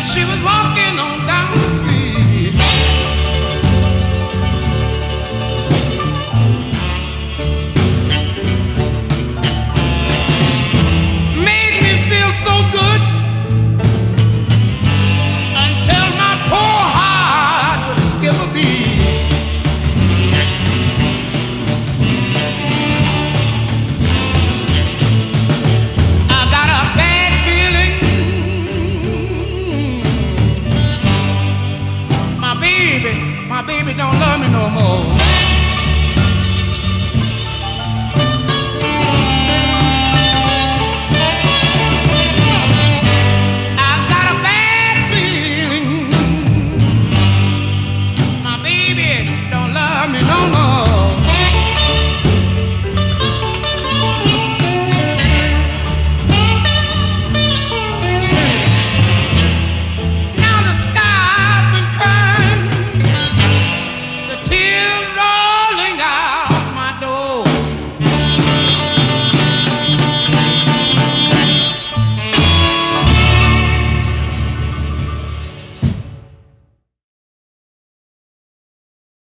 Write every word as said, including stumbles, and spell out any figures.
She was walking on down the street. Made me feel so good until my poor heart would skip a beat. I got a bad feeling. My baby, my baby don't